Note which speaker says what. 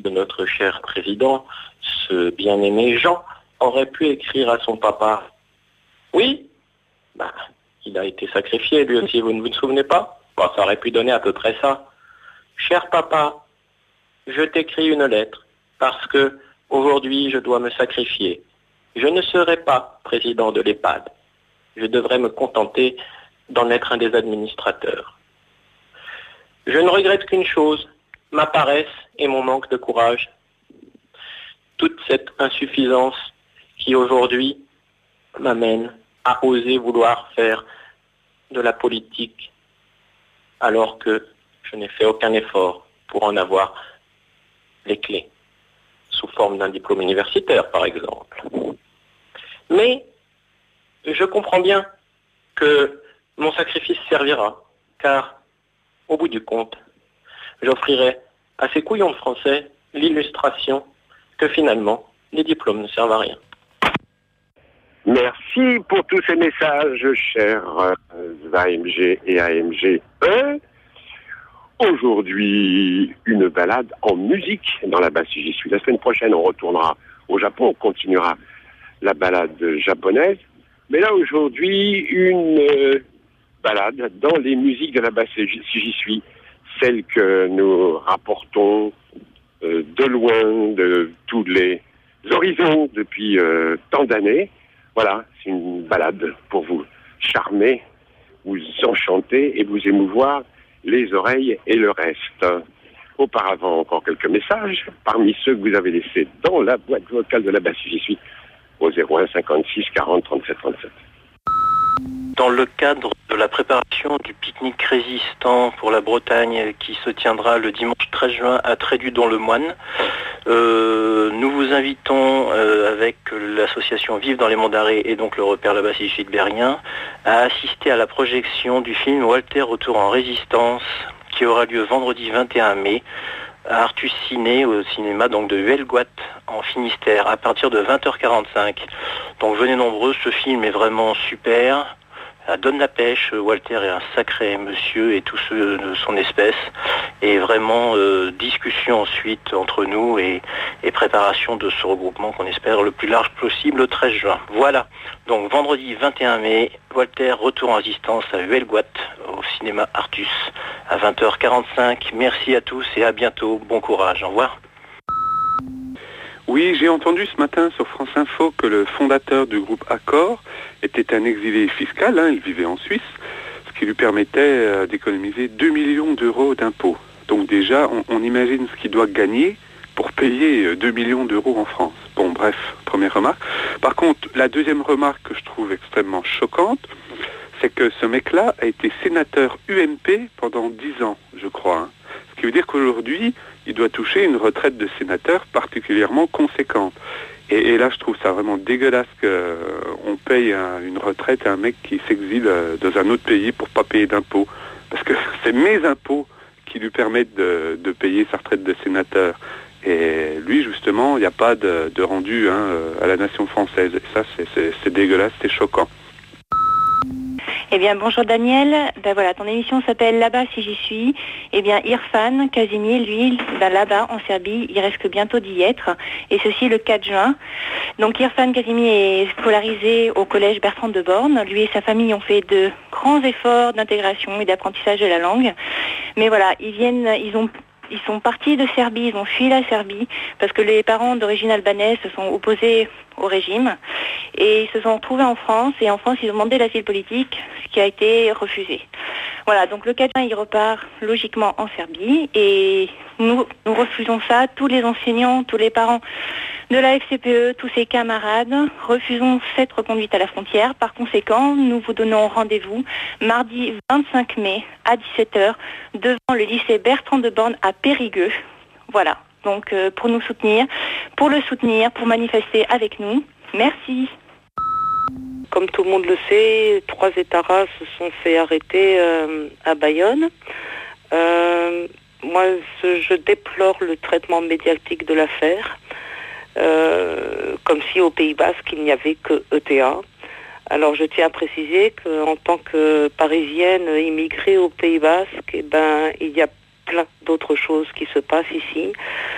Speaker 1: de notre cher président, ce bien-aimé Jean, aurait pu écrire à son papa. Oui, il a été sacrifié lui aussi, vous ne vous souvenez pas? Ça aurait pu donner à peu près ça. Cher papa, je t'écris une lettre parce que aujourd'hui je dois me sacrifier. Je ne serai pas président de l'EHPAD. Je devrais me contenter d'en être un des administrateurs. Je ne regrette qu'une chose, ma paresse et mon manque de courage. Toute cette insuffisance qui aujourd'hui m'amène à oser vouloir faire de la politique alors que je n'ai fait aucun effort pour en avoir les clés, sous forme d'un diplôme universitaire par exemple. Mais je comprends bien que mon sacrifice servira, car au bout du compte, j'offrirai à ces couillons de français l'illustration que finalement, les diplômes ne servent à rien.
Speaker 2: Merci pour tous ces messages, chers AMG et AMG. Aujourd'hui, une balade en musique dans la basse si j'y suis. La semaine prochaine, on retournera au Japon, on continuera la balade japonaise. Mais là, aujourd'hui, une balade dans les musiques de la basse si j'y suis. Celles que nous rapportons de loin, de tous les horizons depuis tant d'années. Voilà, c'est une balade pour vous charmer, vous enchanter et vous émouvoir les oreilles et le reste. Auparavant, encore quelques messages, parmi ceux que vous avez laissés dans la boîte vocale de la basse si j'y suis, au 01 56 40 37 37.
Speaker 1: Dans le cadre de la préparation du pique-nique résistant pour la Bretagne qui se tiendra le dimanche 13 juin à Trédu-dans-le-Moine, nous vous invitons avec l'association Vive dans les Monts d'Arrée et donc le repère La Basse si j'y suis de Berrien à assister à la projection du film Walter Retour en résistance qui aura lieu vendredi 21 mai à Artus Ciné, au cinéma donc de Huelgoat en Finistère à partir de 20h45. Donc venez nombreux, ce film est vraiment super. Ça donne la pêche, Walter est un sacré monsieur et tous ceux de son espèce. Et vraiment discussion ensuite entre nous et préparation de ce regroupement qu'on espère le plus large possible le 13 juin. Voilà, donc vendredi 21 mai, Walter Retour en résistance à Huelgoat au cinéma Artus à 20h45. Merci à tous et à bientôt. Bon courage, au revoir.
Speaker 3: Oui, j'ai entendu ce matin sur France Info que le fondateur du groupe Accor était un exilé fiscal, il vivait en Suisse, ce qui lui permettait d'économiser 2 millions d'euros d'impôts. Donc déjà, on imagine ce qu'il doit gagner pour payer 2 millions d'euros en France. Bon, bref, première remarque. Par contre, la deuxième remarque que je trouve extrêmement choquante, c'est que ce mec-là a été sénateur UMP pendant 10 ans, je crois. Ce qui veut dire qu'aujourd'hui, il doit toucher une retraite de sénateur particulièrement conséquente. Et là, je trouve ça vraiment dégueulasse qu'on paye une retraite à un mec qui s'exile dans un autre pays pour pas payer d'impôts. Parce que c'est mes impôts qui lui permettent de payer sa retraite de sénateur. Et lui, justement, il n'y a pas de rendu à la nation française. Et ça, c'est dégueulasse, c'est choquant.
Speaker 4: Eh bien, bonjour Daniel. Voilà, ton émission s'appelle Là-bas si j'y suis. Eh bien, Irfan Casimir, lui, là-bas en Serbie, il risque bientôt d'y être. Et ceci le 4 juin. Donc, Irfan Casimir est scolarisé au collège Bertrand de Born. Lui et sa famille ont fait de grands efforts d'intégration et d'apprentissage de la langue. Mais voilà, ils sont partis de Serbie, ils ont fui la Serbie parce que les parents d'origine albanaise se sont opposés au régime et ils se sont retrouvés en France et en France ils ont demandé l'asile politique, ce qui a été refusé. Voilà, donc le 4 juin il repart logiquement en Serbie et nous refusons ça, tous les enseignants, tous les parents de la FCPE, tous ses camarades, refusons cette reconduite à la frontière. Par conséquent, nous vous donnons rendez-vous mardi 25 mai à 17h devant le lycée Bertrand de Born à Périgueux. Voilà, donc pour nous soutenir, pour le soutenir, pour manifester avec nous. Merci.
Speaker 5: Comme tout le monde le sait, 3 étarras se sont fait arrêter à Bayonne. Moi, je déplore le traitement médiatique de l'affaire. Comme si au Pays Basque il n'y avait que ETA. Alors je tiens à préciser qu'en tant que Parisienne immigrée au Pays Basque, il y a plein d'autres choses qui se passent ici.